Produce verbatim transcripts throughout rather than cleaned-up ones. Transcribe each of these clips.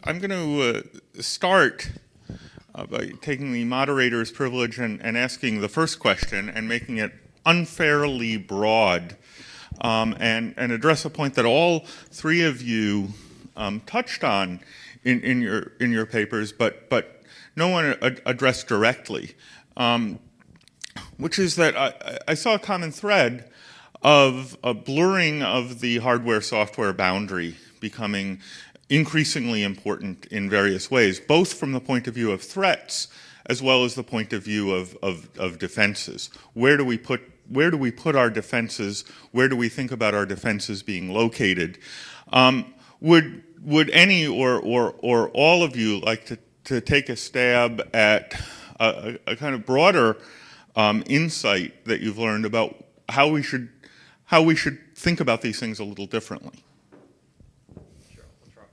I'm going to uh, start uh, by taking the moderator's privilege and, and asking the first question and making it unfairly broad, um, and, and address a point that all three of you um, touched on in, in your in your papers, but but no one ad addressed directly, um, which is that I, I saw a common thread of a blurring of the hardware-software boundary becoming increasingly important in various ways, both from the point of view of threats as well as the point of view of, of, of defenses. Where do we put where do we put our defenses? Where do we think about our defenses being located? Um, would would any or or or all of you like to to take a stab at a, a kind of broader um, insight that you've learned about how we should how we should think about these things a little differently? Sure, I'll try.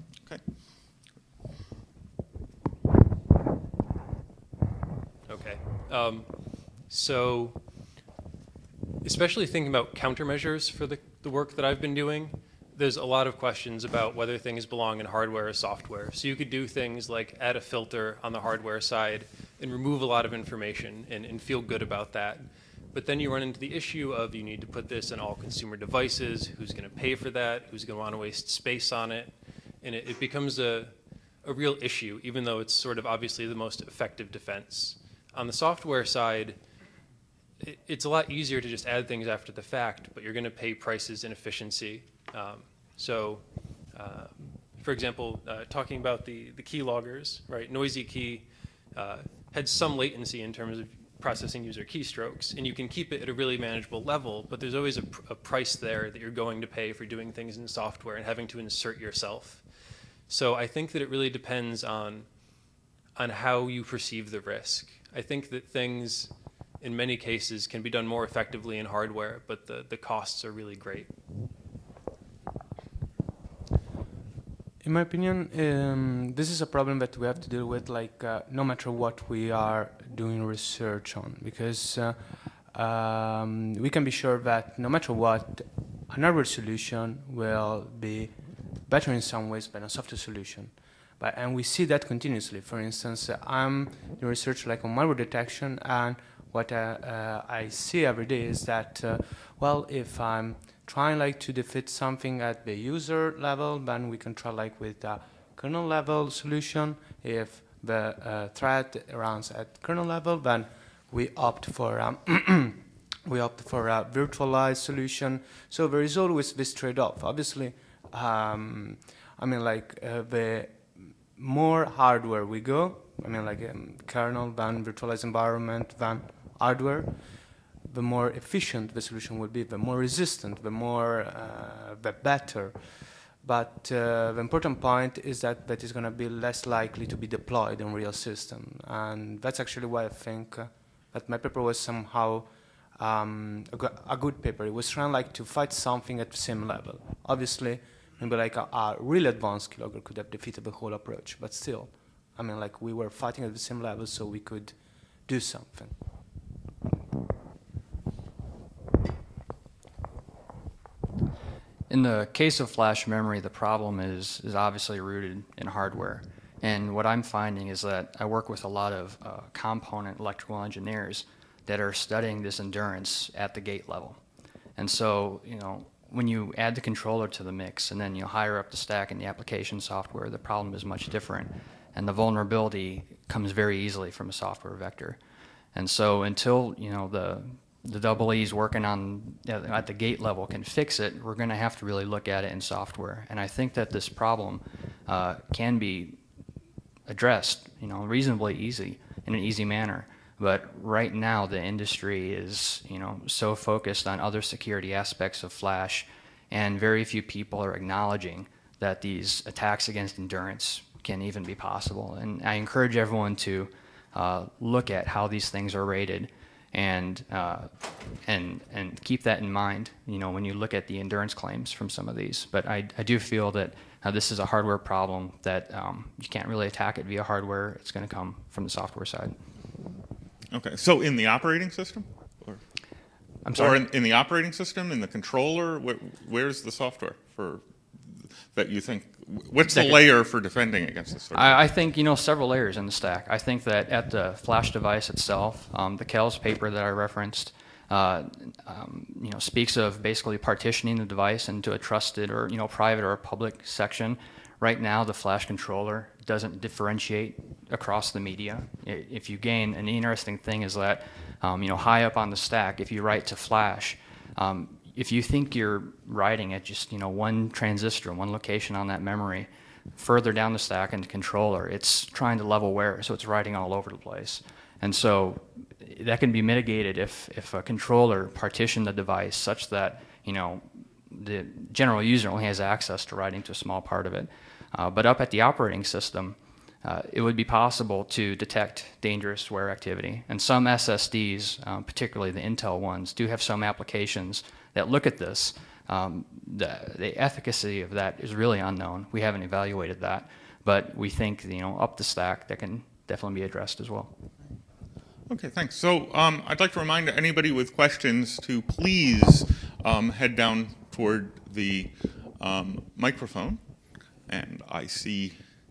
Okay. Okay. Um, so, especially thinking about countermeasures for the, the work that I've been doing, there's a lot of questions about whether things belong in hardware or software. So you could do things like add a filter on the hardware side and remove a lot of information and, and feel good about that. But then you run into the issue of you need to put this in all consumer devices, who's going to pay for that, who's going to want to waste space on it, and it, it becomes a, a real issue, even though it's sort of obviously the most effective defense. On the software side, it, it's a lot easier to just add things after the fact, but you're going to pay prices in efficiency. Um, so, uh, for example, uh, talking about the, the key loggers, right, Noisy Key uh, had some latency in terms of processing user keystrokes, and you can keep it at a really manageable level, but there's always a, pr a price there that you're going to pay for doing things in software and having to insert yourself. So I think that it really depends on, on how you perceive the risk. I think that things, in many cases, can be done more effectively in hardware, but the, the costs are really great. In my opinion, um, this is a problem that we have to deal with, like, uh, no matter what we are doing research on, because uh, um, we can be sure that no matter what, an hardware solution will be better in some ways than a software solution. But, and we see that continuously. For instance, uh, I'm doing research like on malware detection, and what uh, uh, I see every day is that, uh, well, if I'm trying like to defeat something at the user level, then we can try like with a kernel level solution. If the uh, threat runs at kernel level, then we opt for um, we opt for a virtualized solution. So there is always this trade-off. Obviously, um, I mean, like uh, the more hardware we go, I mean, like um, kernel, then virtualized environment, then hardware, the more efficient the solution will be, the more resistant, the more, uh, the better. But uh, the important point is that that is going to be less likely to be deployed in real system. And that's actually why I think uh, that my paper was somehow um, a, go a good paper. It was trying like to fight something at the same level. Obviously, maybe like a, a really advanced keylogger could have defeated the whole approach, but still, I mean, like we were fighting at the same level, so we could do something. In the case of flash memory, the problem is, is obviously rooted in hardware. And what I'm finding is that I work with a lot of uh, component electrical engineers that are studying this endurance at the gate level. And so, you know, when you add the controller to the mix and then you higher up the stack in the application software, the problem is much different. And the vulnerability comes very easily from a software vector. And so until, you know, the the double E's working on at the gate level can fix it, we're going to have to really look at it in software. And I think that this problem uh, can be addressed, you know, reasonably easy, in an easy manner. But right now the industry is, you know, so focused on other security aspects of Flash, and very few people are acknowledging that these attacks against endurance can even be possible. And I encourage everyone to uh, look at how these things are rated, and uh, and and keep that in mind, you know, when you look at the endurance claims from some of these. But I, I do feel that uh, this is a hardware problem that um, you can't really attack it via hardware. It's going to come from the software side. Okay, so in the operating system? Or, I'm sorry? Or in, in the operating system, in the controller, where, where's the software for that you think, what's That the could- layer for defending against this sort of I, I think, you know, several layers in the stack. I think that at the flash device itself, um, the Kells paper that I referenced, uh, um, you know, speaks of basically partitioning the device into a trusted or, you know, private or a public section. Right now, the flash controller doesn't differentiate across the media. I- If you gain, an interesting thing is that, um, you know, high up on the stack, if you write to flash, um, if you think you're writing at just, you know, one transistor, one location on that memory, further down the stack in the controller, it's trying to level where, so it's writing all over the place. And so that can be mitigated if, if a controller partitioned the device such that, you know, the general user only has access to writing to a small part of it. Uh, but up at the operating system, uh, it would be possible to detect dangerous wear activity. And some S S Ds, um, particularly the Intel ones, do have some applications that look at this. Um, the, the efficacy of that is really unknown. We haven't evaluated that, but we think, you know, up the stack that can definitely be addressed as well. Okay, thanks. So um, I'd like to remind anybody with questions to please um, head down toward the um, microphone. And I see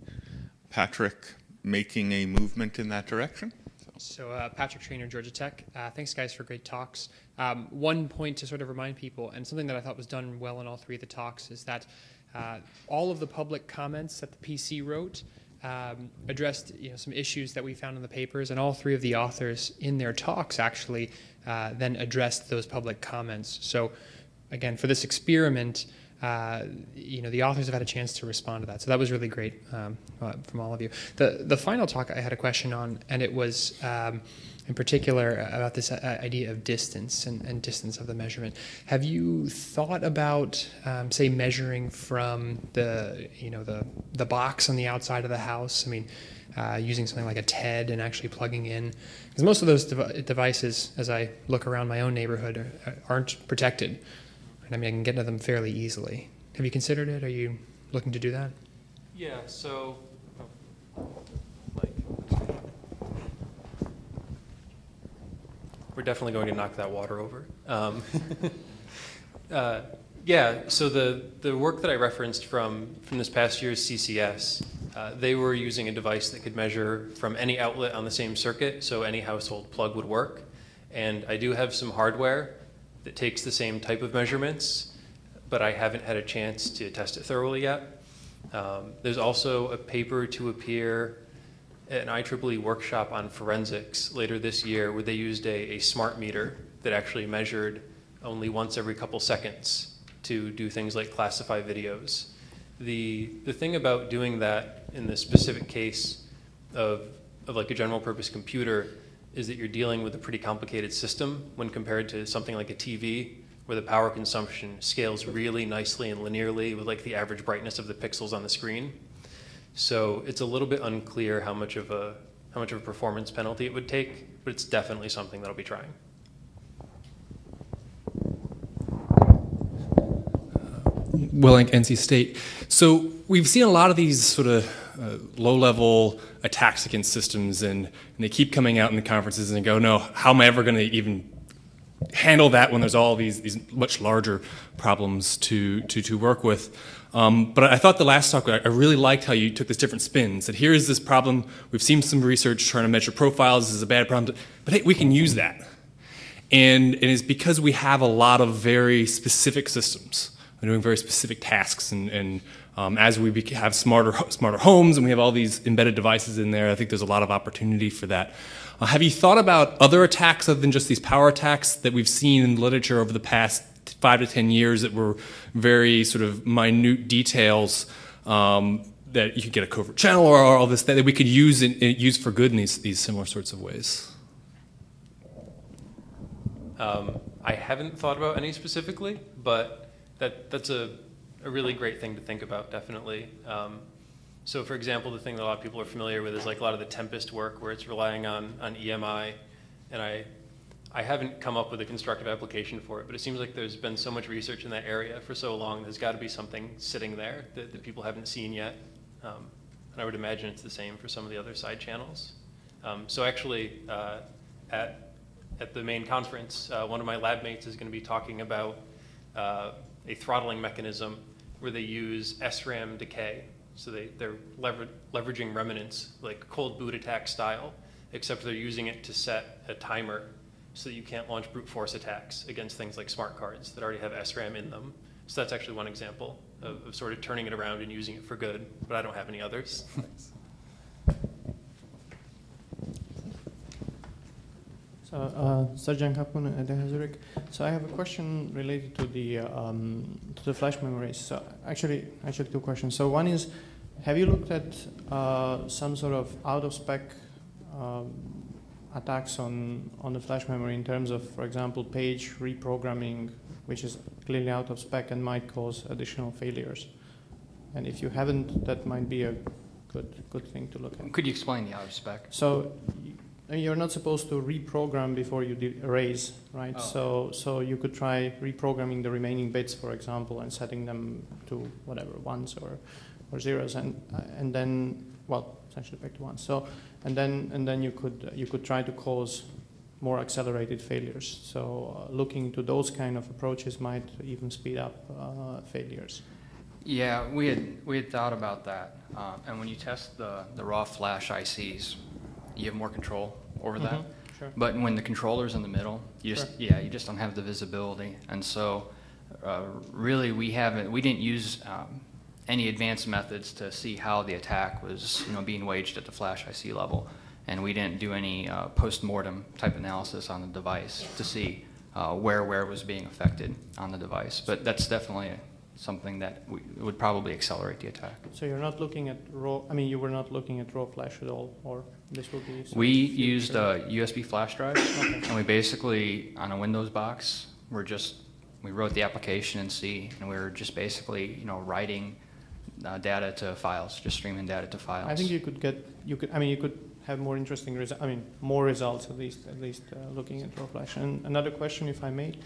Patrick making a movement in that direction. So uh, Patrick Trainer, Georgia Tech. Uh, thanks, guys, for great talks. Um, one point to sort of remind people, and something that I thought was done well in all three of the talks, is that uh, all of the public comments that the P C wrote um, addressed, you know, some issues that we found in the papers, and all three of the authors in their talks actually uh, then addressed those public comments. So, again, for this experiment, Uh, you know, the authors have had a chance to respond to that. So that was really great um, uh, from all of you. The the final talk I had a question on, and it was um, in particular about this uh, idea of distance and, and distance of the measurement. Have you thought about, um, say, measuring from the, you know, the, the box on the outside of the house? I mean, uh, using something like a T E D and actually plugging in. Because most of those dev- devices, as I look around my own neighborhood, are, aren't protected. I mean, I can get to them fairly easily. Have you considered it? Are you looking to do that? Yeah, so, oh, Mike. We're definitely going to knock that water over. Um, uh, yeah, so the, the work that I referenced from, from this past year's C C S, uh, they were using a device that could measure from any outlet on the same circuit, so any household plug would work. And I do have some hardware that takes the same type of measurements, but I haven't had a chance to test it thoroughly yet. Um, there's also a paper to appear at an I triple E workshop on forensics later this year where they used a, a smart meter that actually measured only once every couple seconds to do things like classify videos. The, the thing about doing that in the specific case of, of like a general purpose computer is that you're dealing with a pretty complicated system when compared to something like a T V, where the power consumption scales really nicely and linearly with like the average brightness of the pixels on the screen. So it's a little bit unclear how much of a how much of a performance penalty it would take, but it's definitely something that I'll be trying. Willink, N C State. So we've seen a lot of these sort of uh, low-level attacks against systems, and, and they keep coming out in the conferences and they go, no, how am I ever going to even handle that when there's all these, these much larger problems to, to, to work with? Um, but I thought the last talk, I really liked how you took this different spins, that here is this problem, we've seen some research trying to measure profiles, this is a bad problem, but hey, we can use that. And it is because we have a lot of very specific systems. We're doing very specific tasks, and, and um, as we bec- have smarter smarter homes and we have all these embedded devices in there, I think there's a lot of opportunity for that. Uh, have you thought about other attacks other than just these power attacks that we've seen in literature over the past five to ten years that were very sort of minute details um, that you could get a covert channel or all this that we could use in, in, use for good in these these similar sorts of ways? Um, I haven't thought about any specifically, but that that's a, a really great thing to think about, definitely. Um, so for example, the thing that a lot of people are familiar with is like a lot of the Tempest work where it's relying on, on E M I, and I I haven't come up with a constructive application for it, but it seems like there's been so much research in that area for so long, there's got to be something sitting there that, that people haven't seen yet. Um, and I would imagine it's the same for some of the other side channels. Um, so actually, uh, at, at the main conference, uh, one of my lab mates is going to be talking about uh, a throttling mechanism where they use S RAM decay. So they, they're lever leveraging remnants, like cold boot attack style, except they're using it to set a timer so that you can't launch brute force attacks against things like smart cards that already have S RAM in them. So that's actually one example of, of sort of turning it around and using it for good, but I don't have any others. So, uh, Serjan Kapun at Zurich. So I have a question related to the um, to the flash memories. So actually, actually two questions. So one is, have you looked at uh, some sort of out of spec um, attacks on on the flash memory in terms of, for example, page reprogramming, which is clearly out of spec and might cause additional failures? And if you haven't, that might be a good good thing to look at. Could you explain the out of spec? So you're not supposed to reprogram before you erase, right? Oh. So so you could try reprogramming the remaining bits, for example, and setting them to whatever, ones or or zeros, and uh, and then, well, essentially back to ones. So and then and then you could uh, you could try to cause more accelerated failures. So uh, looking to those kind of approaches might even speed up uh, failures. Yeah, we had we had thought about that, uh, and when you test the the raw flash I Cs, you have more control over that. Mm-hmm. Sure. But when the controller's in the middle, you just Sure. yeah, you just don't have the visibility. And so, uh, really, we haven't we didn't use um, any advanced methods to see how the attack was, you know, being waged at the flash I C level, and we didn't do any uh, post-mortem type analysis on the device to see uh, where where it was being affected on the device. But that's definitely something that we, would probably accelerate the attack. So you're not looking at raw, I mean, you were not looking at raw flash at all, or this will be? We used a U S B flash drive, okay. And we basically, on a Windows box, we're just, we wrote the application in C, and we were just basically, you know, writing uh, data to files, just streaming data to files. I think you could get, you could, I mean, you could have more interesting results, I mean, more results at least, at least uh, looking at raw flash. And another question, if I may,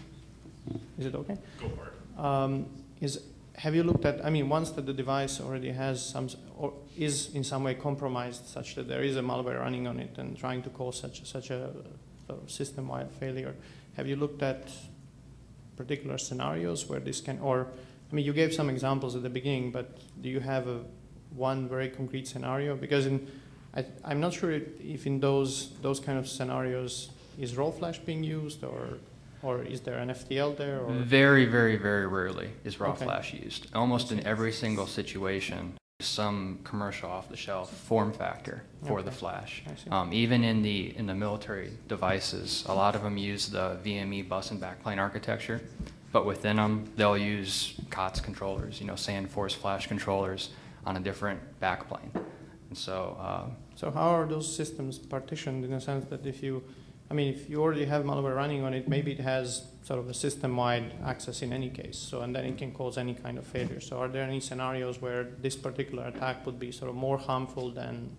is it okay? Go for it. Um, is, have you looked at, I mean, once that the device already has some, or is in some way compromised such that there is a malware running on it and trying to cause such, such a sort of system-wide failure, have you looked at particular scenarios where this can, or, I mean, you gave some examples at the beginning, but do you have a one very concrete scenario? Because in, I, I'm not sure if in those, those kind of scenarios, is raw flash being used, or Or is there an F T L there? Or? Very, very, very rarely is raw Okay. flash used. Almost in every single situation, some commercial off-the-shelf form factor for Okay. the flash. I see. Um, even in the in the military devices, a lot of them use the V M E bus and backplane architecture, but within them they'll use C O T S controllers, you know, SandForce flash controllers on a different backplane. And so, uh, So how are those systems partitioned in the sense that if you, I mean, if you already have malware running on it, maybe it has sort of a system-wide access in any case, so and then it can cause any kind of failure. So are there any scenarios where this particular attack would be sort of more harmful than?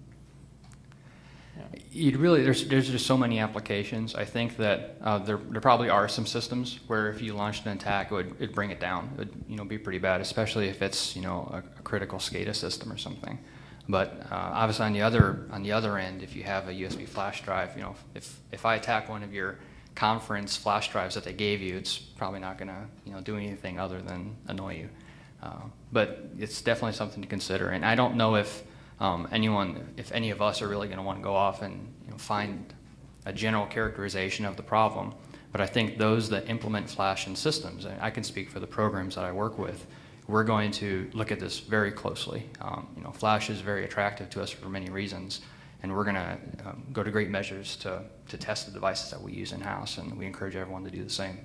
Yeah. You'd really, there's, there's just so many applications. I think that uh, there, there probably are some systems where if you launched an attack, it would it'd bring it down. It would, you know, be pretty bad, especially if it's, you know, a, a critical SCADA system or something. But uh, obviously on the other on the other end, if you have a U S B flash drive, you know, if if I attack one of your conference flash drives that they gave you, it's probably not going to, you know, do anything other than annoy you. Uh, but it's definitely something to consider. And I don't know if um, anyone, if any of us are really going to want to go off and, you know, find a general characterization of the problem. But I think those that implement flash in systems, and I can speak for the programs that I work with, we're going to look at this very closely. Um, you know, flash is very attractive to us for many reasons, and we're going to um, go to great measures to, to test the devices that we use in-house, and we encourage everyone to do the same.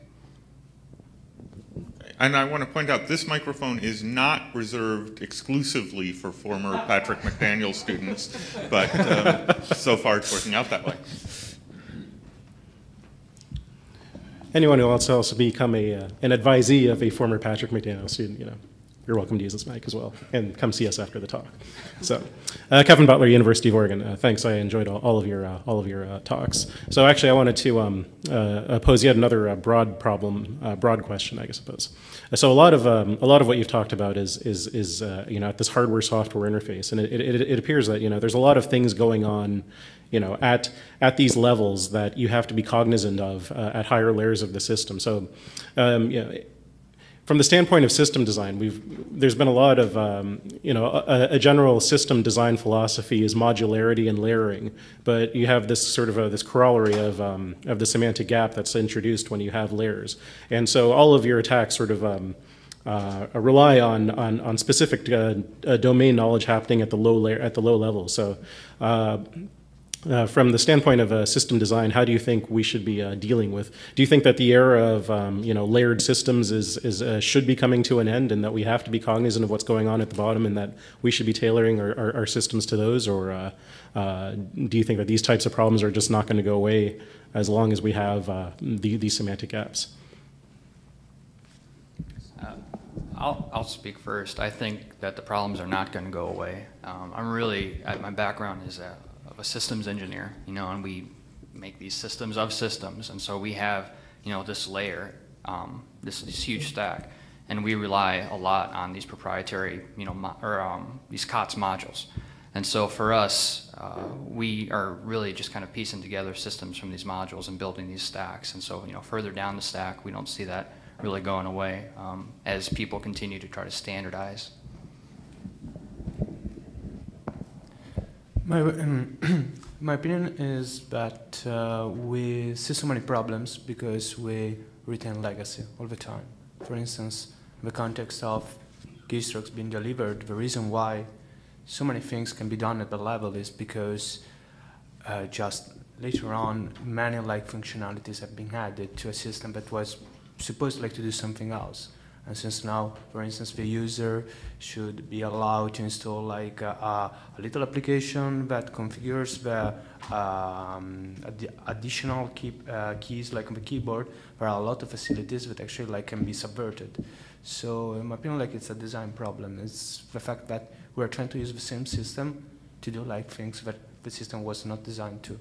And I want to point out, this microphone is not reserved exclusively for former Patrick McDaniel students, but um, so far it's working out that way. Anyone who wants to also become a, uh, an advisee of a former Patrick McDaniel student, you know, you're welcome to use this mic as well, and come see us after the talk. So, uh, Kevin Butler, University of Oregon. Uh, thanks, I enjoyed all, all of your uh, all of your uh, talks. So, actually, I wanted to um, uh, pose yet another uh, broad problem, uh, broad question, I suppose. So, a lot of um, a lot of what you've talked about is is is uh, you know, at this hardware-software interface, and it, it it appears that, you know, there's a lot of things going on, you know, at at these levels that you have to be cognizant of uh, at higher layers of the system. So, um, you know, from the standpoint of system design, we've there's been a lot of um, you know a, a general system design philosophy is modularity and layering, but you have this sort of a, this corollary of um, of the semantic gap that's introduced when you have layers, and so all of your attacks sort of um, uh, rely on on, on specific uh, uh, domain knowledge happening at the low layer at the low level. So. Uh, Uh, from the standpoint of uh, system design, how do you think we should be uh, dealing with? Do you think that the era of um, you know layered systems is is uh, should be coming to an end, and that we have to be cognizant of what's going on at the bottom, and that we should be tailoring our, our, our systems to those, or uh, uh, do you think that these types of problems are just not going to go away as long as we have uh, the, these semantic gaps? Uh, I'll, I'll speak first. I think that the problems are not going to go away. Um, I'm really, uh, my background is a of a systems engineer, you know, and we make these systems of systems, and so we have, you know, this layer, um, this, this huge stack, and we rely a lot on these proprietary, you know, mo or um, these C O T S modules, and so for us, uh, we are really just kind of piecing together systems from these modules and building these stacks, and so, you know, further down the stack, we don't see that really going away um, as people continue to try to standardize. My, um, my opinion is that uh, we see so many problems because we retain legacy all the time. For instance, in the context of keystrokes being delivered, the reason why so many things can be done at the level is because uh, just later on, many like functionalities have been added to a system that was supposed like to do something else. And since now, for instance, the user should be allowed to install like a, a little application that configures the um, ad additional key, uh, keys like on the keyboard, there are a lot of facilities that actually like can be subverted. So in my opinion, like it's a design problem. It's the fact that we're trying to use the same system to do like things that the system was not designed to.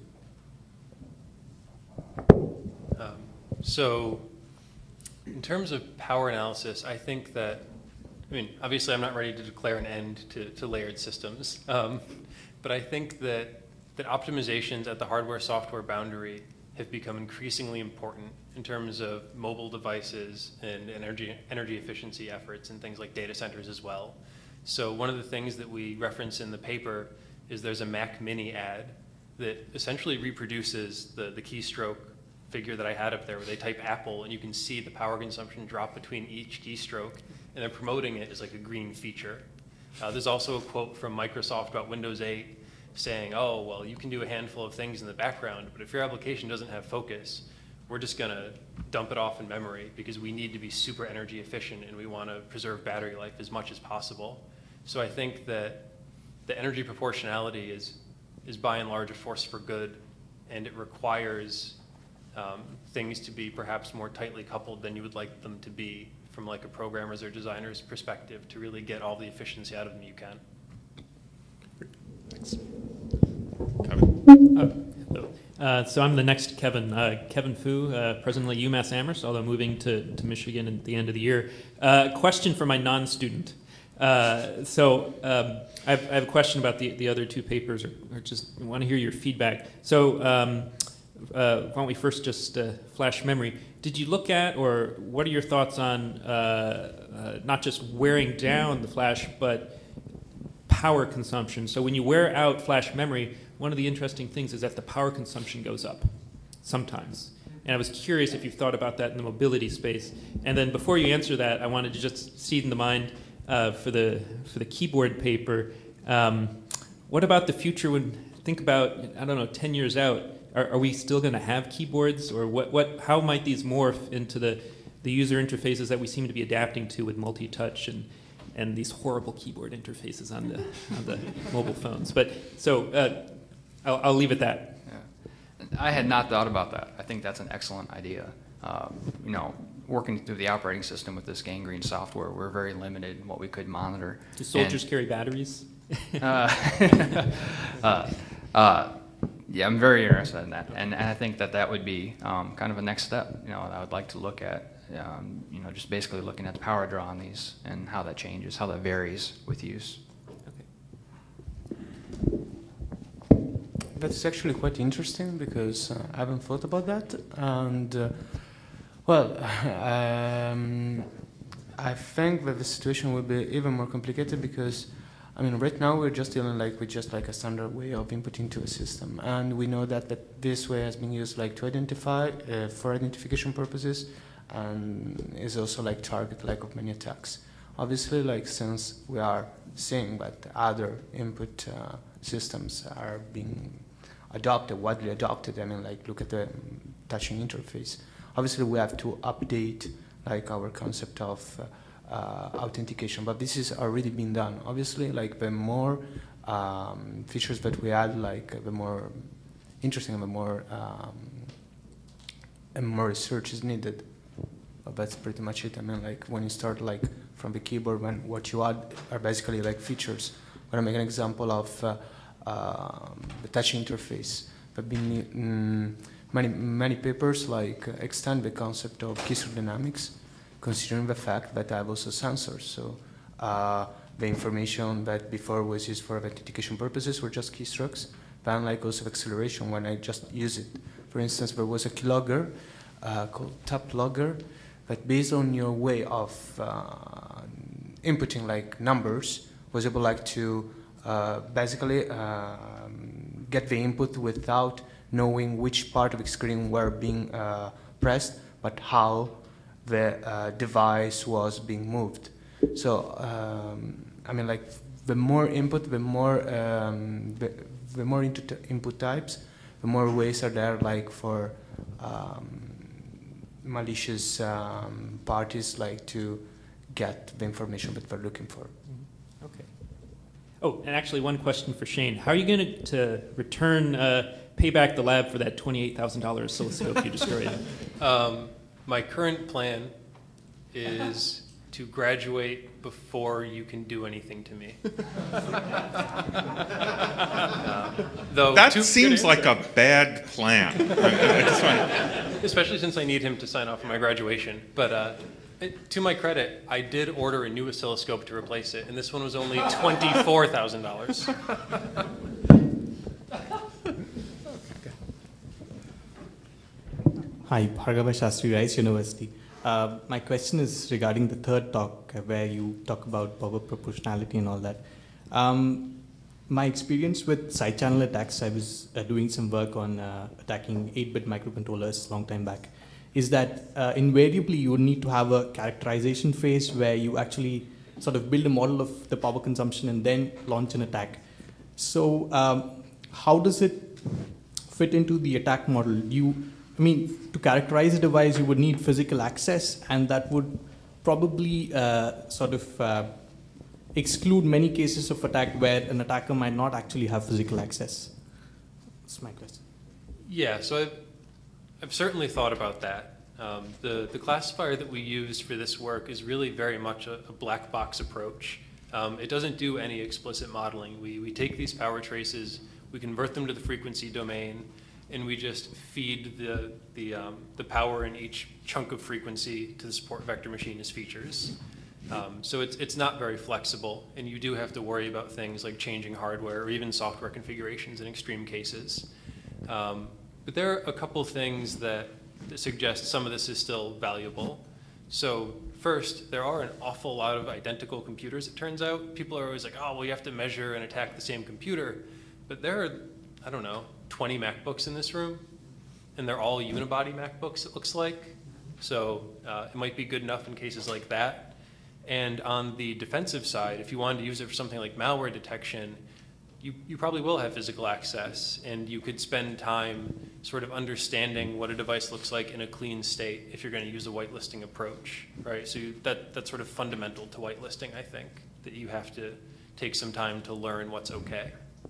Um, so. In terms of power analysis, I think that, I mean, obviously I'm not ready to declare an end to, to layered systems, um, but I think that, that optimizations at the hardware-software boundary have become increasingly important in terms of mobile devices and energy, energy efficiency efforts and things like data centers as well. So one of the things that we reference in the paper is there's a Mac Mini ad that essentially reproduces the, the keystroke figure that I had up there where they type Apple and you can see the power consumption drop between each keystroke, and they're promoting it as like a green feature. Uh, there's also a quote from Microsoft about Windows eight saying, oh, well, you can do a handful of things in the background, but if your application doesn't have focus, we're just going to dump it off in memory because we need to be super energy efficient and we want to preserve battery life as much as possible. So I think that the energy proportionality is, is by and large a force for good, and it requires Um, things to be perhaps more tightly coupled than you would like them to be from like a programmer's or designer's perspective to really get all the efficiency out of them you can. Thanks. Kevin? Uh, uh, so I'm the next Kevin. Uh, Kevin Fu, uh, presently UMass Amherst, although moving to, to Michigan at the end of the year. Uh, question for my non-student. Uh, so um, I, have, I have a question about the, the other two papers, or, or just want to hear your feedback. So um, Uh, why don't we first just uh, flash memory. Did you look at, or what are your thoughts on uh, uh, not just wearing down the flash, but power consumption? So when you wear out flash memory, one of the interesting things is that the power consumption goes up sometimes. And I was curious if you've thought about that in the mobility space. And then before you answer that, I wanted to just seed in the mind uh, for the for the keyboard paper. Um, what about the future when, think about, I don't know, ten years out, Are, are we still going to have keyboards, or what, what, how might these morph into the, the user interfaces that we seem to be adapting to with multi-touch and, and these horrible keyboard interfaces on the, on the mobile phones? But so uh, I'll, I'll leave it at that. Yeah. I had not thought about that. I think that's an excellent idea. Um, you know, working through the operating system with this gangrene software, we're very limited in what we could monitor. Do soldiers and, carry batteries? uh, uh, uh, Yeah, I'm very interested in that, and, and I think that that would be um, kind of a next step. You know, I would like to look at, um, you know, just basically looking at the power draw on these and how that changes, how that varies with use. Okay. That's actually quite interesting because uh, I haven't thought about that, and uh, well, um, I think that the situation will be even more complicated because, I mean, right now we're just dealing like with just like a standard way of inputting to a system, and we know that, that this way has been used like to identify uh, for identification purposes, and is also like target like of many attacks. Obviously, like since we are seeing that other input uh, systems are being adopted, widely adopted. I mean, like look at the touching interface. Obviously, we have to update like our concept of uh, uh, authentication, but this is already been done. Obviously, like the more um, features that we add, like the more interesting and the more um, and more research is needed. But that's pretty much it. I mean, like when you start like from the keyboard, when what you add are basically like features. I'm gonna make an example of uh, uh, the touch interface. There've been mm, many many papers like uh, extend the concept of keystroke dynamics, considering the fact that I have also sensors. So uh, the information that before was used for authentication purposes were just keystrokes. Then like also acceleration when I just use it. For instance, there was a keylogger uh, called tap logger that based on your way of uh, inputting like numbers was able like to uh, basically uh, get the input without knowing which part of the screen were being uh, pressed, but how the uh, device was being moved. So um, I mean, like the more input, the more um, the, the more into input types, the more ways are there like for um, malicious um, parties like to get the information that they're looking for. Mm-hmm. Okay. Oh, and actually one question for Shane. How are you going to return, uh, pay back the lab for that twenty-eight thousand dollars oscilloscope you destroyed? Um, my current plan is to graduate before you can do anything to me. uh, though that to, seems like a bad plan. I, I just want... Especially since I need him to sign off on my graduation. But uh, to my credit, I did order a new oscilloscope to replace it, and this one was only twenty-four thousand dollars. Hi, Bhargava Shastri, Rice University. Uh, my question is regarding the third talk uh, where you talk about power proportionality and all that. Um, my experience with side channel attacks, I was uh, doing some work on uh, attacking eight bit microcontrollers a long time back, is that uh, invariably you would need to have a characterization phase where you actually sort of build a model of the power consumption and then launch an attack. So um, how does it fit into the attack model? Do you I mean, to characterize a device, you would need physical access, and that would probably uh, sort of uh, exclude many cases of attack where an attacker might not actually have physical access. That's my question. Yeah, so I've, I've certainly thought about that. Um, the, the classifier that we used for this work is really very much a, a black box approach. Um, it doesn't do any explicit modeling. We, we take these power traces, we convert them to the frequency domain, and we just feed the, the, um, the power in each chunk of frequency to the support vector machine as features. Um, so it's, it's not very flexible, and you do have to worry about things like changing hardware or even software configurations in extreme cases. Um, but there are a couple things that, that suggest some of this is still valuable. So first, there are an awful lot of identical computers, it turns out. People are always like, oh, well, you have to measure and attack the same computer. But there are, I don't know, twenty MacBooks in this room, and they're all unibody MacBooks, it looks like. So uh, it might be good enough in cases like that. And on the defensive side, if you wanted to use it for something like malware detection, you, you probably will have physical access, and you could spend time sort of understanding what a device looks like in a clean state if you're going to use a whitelisting approach, right? So you, that, that's sort of fundamental to whitelisting, I think, that you have to take some time to learn what's okay.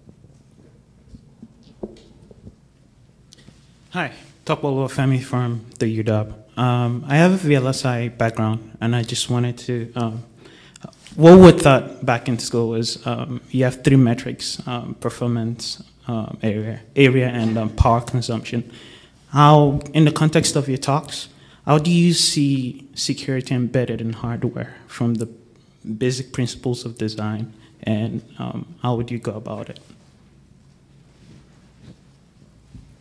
Hi, Topolo Femi from the U W. Um, I have a V L S I background, and I just wanted to, um, what we thought back in school was um, you have three metrics, um, performance, um, area, area, and um, power consumption. How, in the context of your talks, how do you see security embedded in hardware from the basic principles of design, and um, how would you go about it?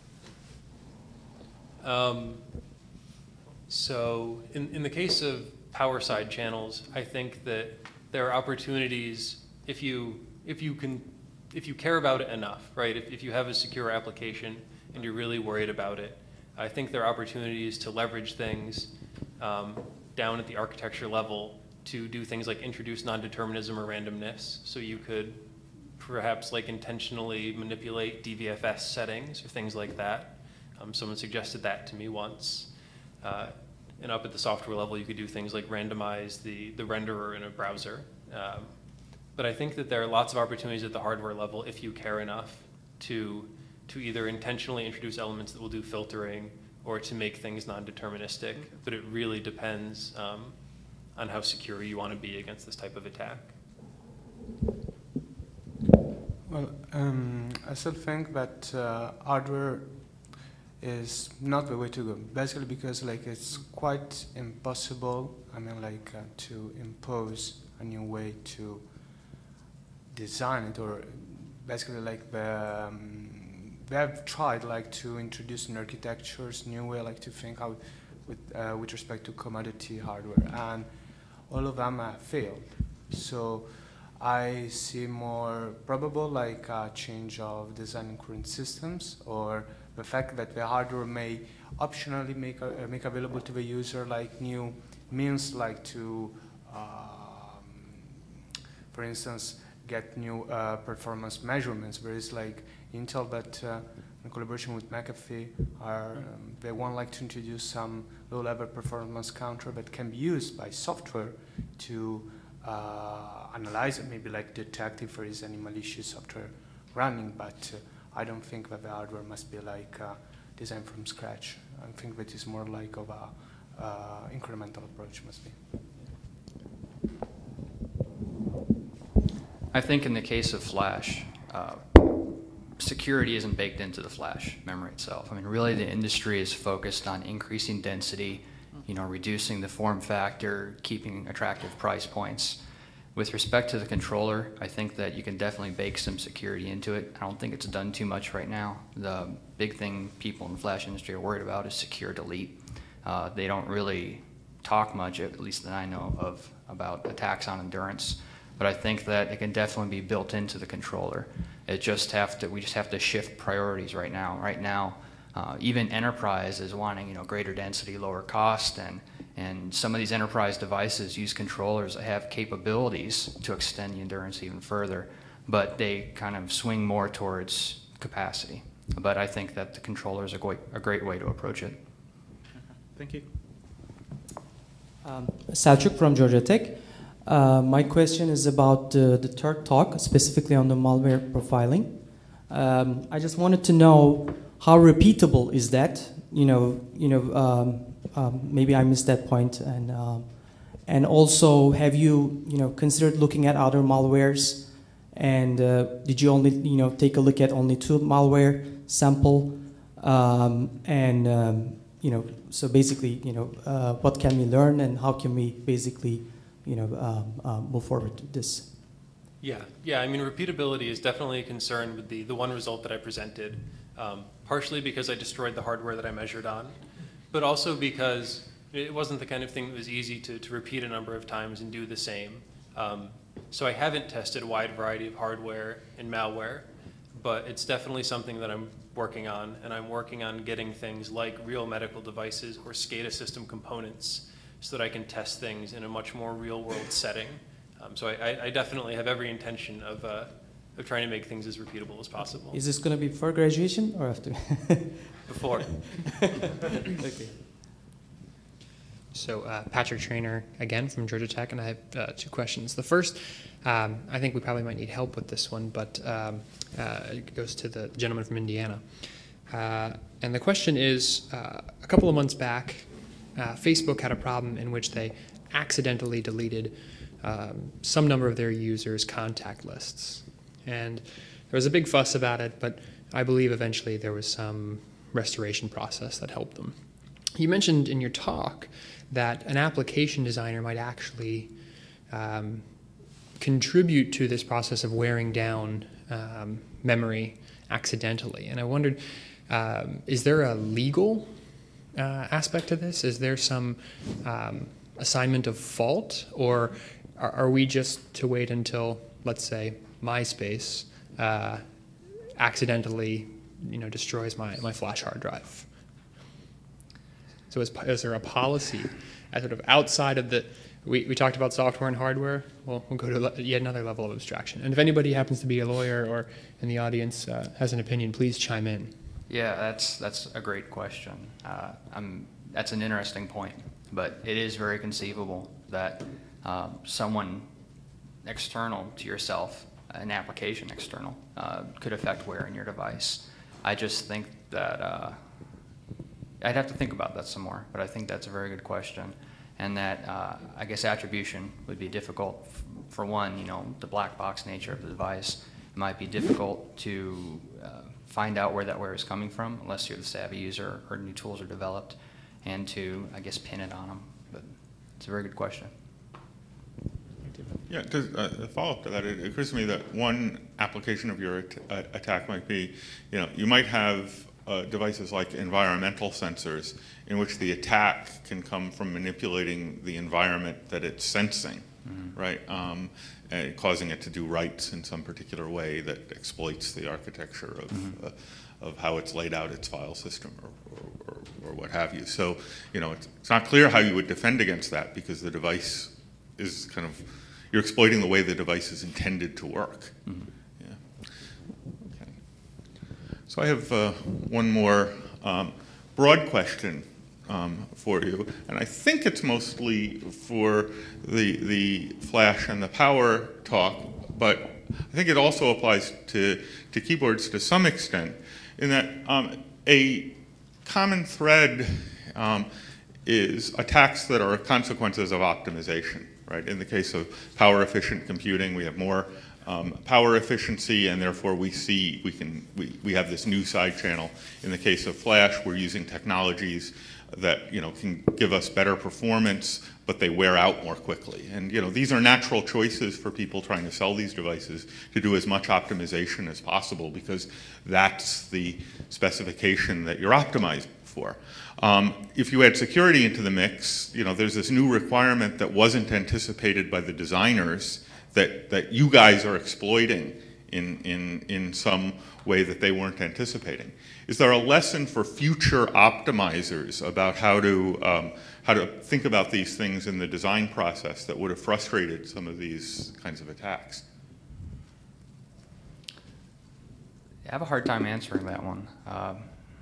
Um, so in, in the case of power side channels, I think that there are opportunities if you if you can if you care about it enough, right? If, if you have a secure application and you're really worried about it, I think there are opportunities to leverage things um, down at the architecture level to do things like introduce non-determinism or randomness. So you could perhaps like intentionally manipulate D V F S settings or things like that. Um, someone suggested that to me once. Uh, and up at the software level, you could do things like randomize the, the renderer in a browser. Um, but I think that there are lots of opportunities at the hardware level if you care enough to, to either intentionally introduce elements that will do filtering or to make things non-deterministic. But it really depends um, on how secure you want to be against this type of attack. Well, um, I still think that uh, hardware is not the way to go. Basically, because like it's quite impossible. I mean, like uh, to impose a new way to design it, or basically like the um, they have tried like to introduce in architectures new way like to think out with uh, with respect to commodity hardware, and all of them have failed. So I see more probable like a change of design in current systems, or the fact that the hardware may optionally make uh, make available to the user like new means like to, um, for instance, get new uh, performance measurements. Whereas like Intel, but uh, in collaboration with McAfee, are um, they want like to introduce some low-level performance counter that can be used by software to uh, analyze it, maybe like detect if there is any malicious software running. But uh, I don't think that the hardware must be like uh, designed from scratch. I think that is more like of a uh, incremental approach must be. I think in the case of Flash, uh, security isn't baked into the Flash memory itself. I mean, really the industry is focused on increasing density, you know, reducing the form factor, keeping attractive price points. With respect to the controller, I think that you can definitely bake some security into it. I don't think it's done too much right now. The big thing people in the Flash industry are worried about is secure delete. Uh, they don't really talk much, at least that I know of, about attacks on endurance. But I think that it can definitely be built into the controller. It just have to, we just have to shift priorities right now. Right now, uh, even enterprise is wanting, you know, greater density, lower cost, and and some of these enterprise devices use controllers that have capabilities to extend the endurance even further, but they kind of swing more towards capacity. But I think that the controller is a great, a great way to approach it. Thank you. Um, Selçuk from Georgia Tech. Uh, my question is about uh, the third talk, specifically on the malware profiling. Um, I just wanted to know how repeatable is that? You know, you know. Um, Um, maybe I missed that point, and um, and also, have you you know considered looking at other malwares, and uh, did you only you know take a look at only two malware sample, um, and um, you know so basically you know uh, what can we learn, and how can we basically you know um, uh, move forward to this? Yeah, yeah. I mean, repeatability is definitely a concern with the the one result that I presented, um, partially because I destroyed the hardware that I measured on, but also because it wasn't the kind of thing that was easy to, to repeat a number of times and do the same. Um, so I haven't tested a wide variety of hardware and malware, but it's definitely something that I'm working on, and I'm working on getting things like real medical devices or SCADA system components so that I can test things in a much more real-world setting. Um, so I, I definitely have every intention of, uh, of trying to make things as repeatable as possible. Is this going to be before graduation or after? Before. Okay. So uh, Patrick Trainer again from Georgia Tech, and I have uh, two questions. The first, um, I think we probably might need help with this one, but um, uh, it goes to the gentleman from Indiana. Uh, and the question is, uh, a couple of months back, uh, Facebook had a problem in which they accidentally deleted um, some number of their users' contact lists. And there was a big fuss about it, but I believe eventually there was some restoration process that helped them. You mentioned in your talk that an application designer might actually um, contribute to this process of wearing down um, memory accidentally. And I wondered, um, is there a legal uh, aspect to this? Is there some um, assignment of fault, or are, are we just to wait until, let's say, MySpace uh, accidentally, you know, destroys my, my flash hard drive? So is, is there a policy as sort of outside of the, we, we talked about software and hardware, well, we'll go to yet another level of abstraction. And if anybody happens to be a lawyer or in the audience uh, has an opinion, please chime in. Yeah, that's, that's a great question. Uh, I'm, that's an interesting point, but it is very conceivable that uh, someone external to yourself, an application external, uh, could affect wear in your device. I just think that, uh, I'd have to think about that some more, but I think that's a very good question. And that, uh, I guess, attribution would be difficult. For one, you know, the black box nature of the device, it might be difficult to uh, find out where that wear is coming from unless you're the savvy user or new tools are developed, and to, I guess, pin it on them. But it's a very good question. Yeah, because uh, a follow-up to that, it occurs to me that one application of your at uh, attack might be, you know, you might have uh, devices like environmental sensors in which the attack can come from manipulating the environment that it's sensing, mm-hmm. right? Um, and causing it to do writes in some particular way that exploits the architecture of, mm-hmm. uh, of how it's laid out its file system or, or, or, or what have you. So, you know, it's, it's not clear how you would defend against that because the device is kind of, you're exploiting the way the device is intended to work. Mm-hmm. Yeah. Okay. So I have uh, one more um, broad question um, for you, and I think it's mostly for the the flash and the power talk, but I think it also applies to to keyboards to some extent, in that um, a common thread um, is attacks that are consequences of optimization. Right? In the case of power-efficient computing, we have more um, power efficiency, and therefore we see we can we, we have this new side channel. In the case of flash, we're using technologies that you know can give us better performance, but they wear out more quickly. And you know these are natural choices for people trying to sell these devices to do as much optimization as possible because that's the specification that you're optimized for. Um, if you add security into the mix, you know, there's this new requirement that wasn't anticipated by the designers that, that you guys are exploiting in, in, in some way that they weren't anticipating. Is there a lesson for future optimizers about how to, um, how to think about these things in the design process that would have frustrated some of these kinds of attacks? I have a hard time answering that one. Um,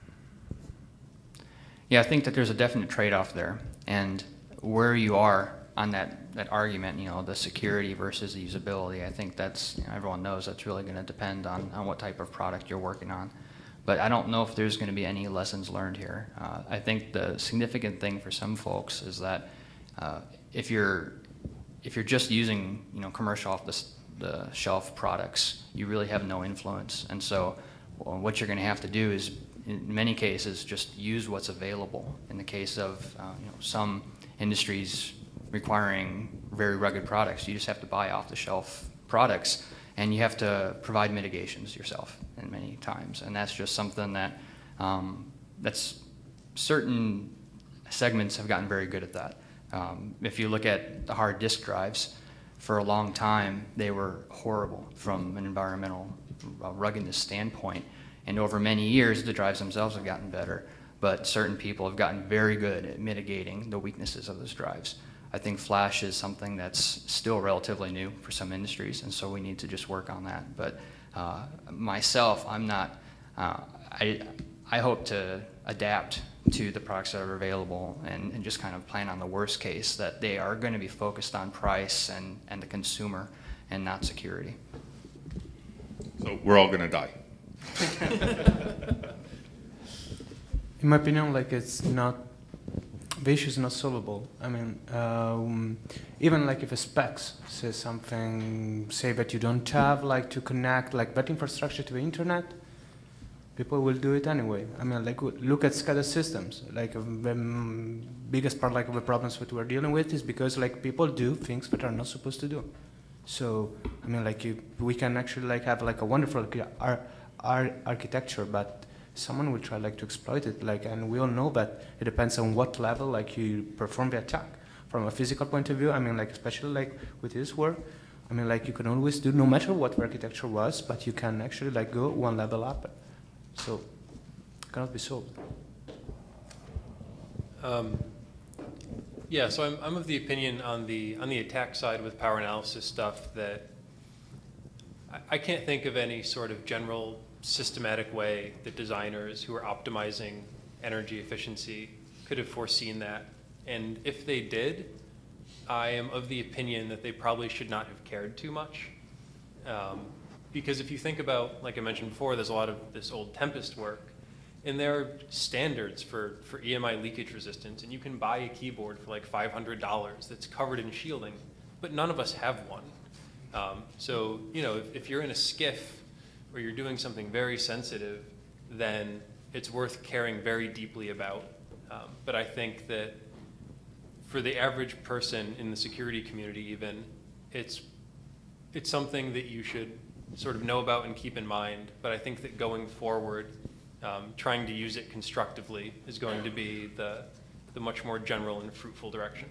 Yeah, I think that there's a definite trade-off there, and where you are on that, that argument, you know, the security versus the usability, I think that's, you know, everyone knows that's really going to depend on, on what type of product you're working on. But I don't know if there's going to be any lessons learned here. Uh, I think the significant thing for some folks is that uh, if you're if you're just using, you know, commercial off the, the shelf products, you really have no influence, and so well, what you're going to have to do is, in many cases, just use what's available. In the case of uh, you know, some industries requiring very rugged products, you just have to buy off-the-shelf products, and you have to provide mitigations yourself in many times. And that's just something that um, that's certain segments have gotten very good at that. Um, if you look at the hard disk drives, for a long time they were horrible from an environmental uh, ruggedness standpoint. And over many years, the drives themselves have gotten better, but certain people have gotten very good at mitigating the weaknesses of those drives. I think flash is something that's still relatively new for some industries, and so we need to just work on that. But uh, myself, I'm not, uh, I, I hope to adapt to the products that are available and, and just kind of plan on the worst case, that they are going to be focused on price and, and the consumer and not security. So we're all going to die. In my opinion, like it's not, the issue is not solvable. I mean, um, even like if a specs says something, say that you don't have like to connect like that infrastructure to the internet, people will do it anyway. I mean, like look at SCADA systems. Like the um, biggest part like of the problems that we're dealing with is because like people do things that are not supposed to do. So I mean, like you, we can actually like have like a wonderful ar ar architecture, but someone will try like to exploit it. Like, and we all know that it depends on what level like you perform the attack. from a physical point of view. I mean, like especially like with this work, I mean, like you can always do no matter what the architecture was, but you can actually like go one level up. So it cannot be solved. Um, yeah, so I'm, I'm of the opinion on the on the attack side with power analysis stuff that I, I can't think of any sort of general systematic way that designers who are optimizing energy efficiency could have foreseen that. And if they did, I am of the opinion that they probably should not have cared too much. Um, because if you think about, like I mentioned before, there's a lot of this old Tempest work, and there are standards for, for E M I leakage resistance, and you can buy a keyboard for like five hundred dollars that's covered in shielding, but none of us have one. Um, so, you know, if, if you're in a skiff or you're doing something very sensitive, then it's worth caring very deeply about. Um, but I think that for the average person in the security community even, it's, it's something that you should sort of know about and keep in mind. But I think that going forward, um, trying to use it constructively is going to be the, the much more general and fruitful direction.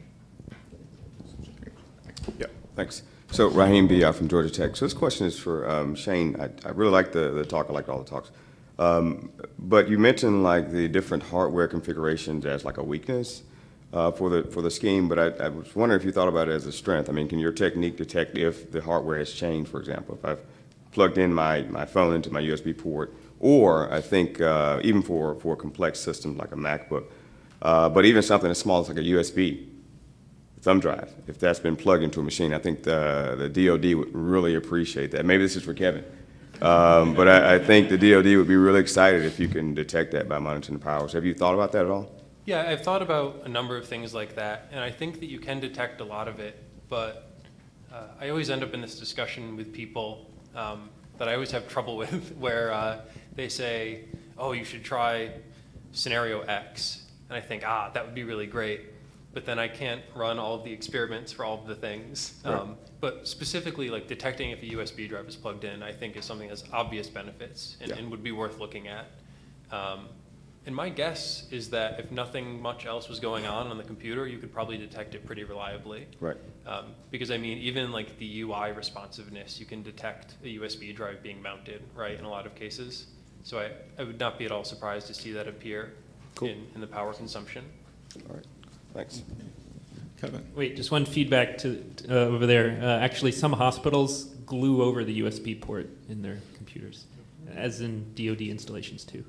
Yeah, thanks. So Raheem Bia from Georgia Tech. So this question is for um, Shane. I, I really like the, the talk. I liked all the talks. Um, but you mentioned like the different hardware configurations as like a weakness uh, for the for the scheme. But I, I was wondering if you thought about it as a strength. I mean, can your technique detect if the hardware has changed? For example, if I've plugged in my, my phone into my U S B port, or I think uh, even for for complex systems like a MacBook, uh, but even something as small as like a U S B thumb drive, if that's been plugged into a machine, I think the, the D O D would really appreciate that. Maybe this is for Kevin. Um, but I, I think the D O D would be really excited if you can detect that by monitoring the powers. Have you thought about that at all? Yeah, I've thought about a number of things like that, and I think that you can detect a lot of it, but uh, I always end up in this discussion with people um, that I always have trouble with, where uh, they say, oh, you should try scenario X, and I think, ah, that would be really great. But then I can't run all of the experiments for all of the things. Right. Um, but specifically, like detecting if a U S B drive is plugged in, I think is something that has obvious benefits and, Yeah. and would be worth looking at. Um, and my guess is that if nothing much else was going on on the computer, you could probably detect it pretty reliably. Right. Um, because I mean, even like the U I responsiveness, you can detect a U S B drive being mounted, right, in a lot of cases. So I, I would not be at all surprised to see that appear Cool. in, in the power consumption. All right. Thanks. Kevin. Wait, just one feedback to uh, over there. Uh, actually, some hospitals glue over the U S B port in their computers, as in D O D installations too.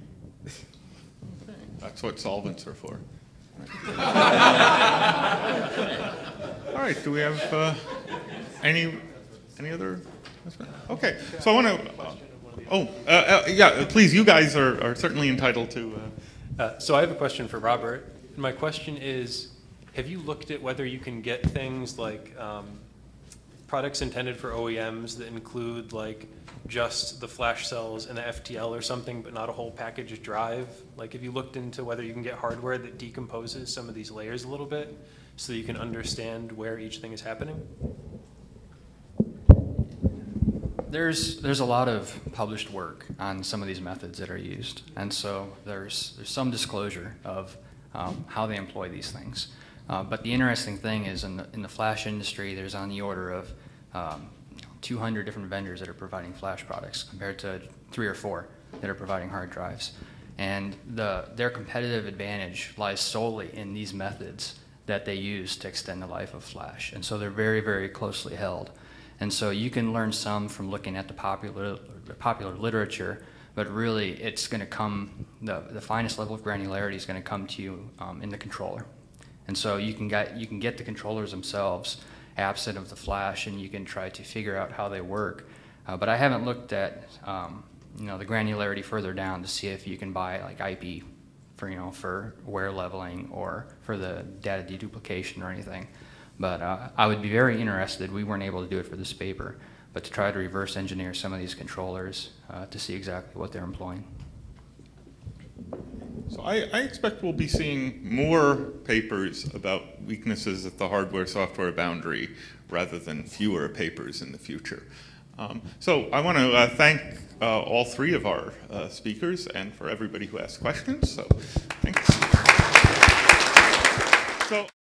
That's what solvents are for. All right. Do we have uh, any any other? Okay. So I want to. Uh, oh, uh, uh, yeah. Please, you guys are, are certainly entitled to. Uh, Uh, so I have a question for Robert. And my question is, have you looked at whether you can get things like um, products intended for O E Ms that include like just the flash cells and the F T L or something, but not a whole package drive? Like, have you looked into whether you can get hardware that decomposes some of these layers a little bit so that you can understand where each thing is happening? There's there's a lot of published work on some of these methods that are used, and so there's there's some disclosure of um, how they employ these things. Uh, but the interesting thing is, in the in the flash industry, there's on the order of um, two hundred different vendors that are providing flash products, compared to three or four that are providing hard drives, and the their competitive advantage lies solely in these methods that they use to extend the life of flash, and so they're very very closely held. And so you can learn some from looking at the popular the popular literature, but really it's going to come, the, the finest level of granularity is going to come to you um, in the controller. And so you can get you can get the controllers themselves absent of the flash, and you can try to figure out how they work. Uh, but I haven't looked at um, you know the granularity further down to see if you can buy like I P for you know for wear leveling or for the data deduplication or anything. But uh, I would be very interested, we weren't able to do it for this paper, but to try to reverse engineer some of these controllers uh, to see exactly what they're employing. So I, I expect we'll be seeing more papers about weaknesses at the hardware-software boundary rather than fewer papers in the future. Um, so I want to uh, thank uh, all three of our uh, speakers and for everybody who asked questions. So thanks. So.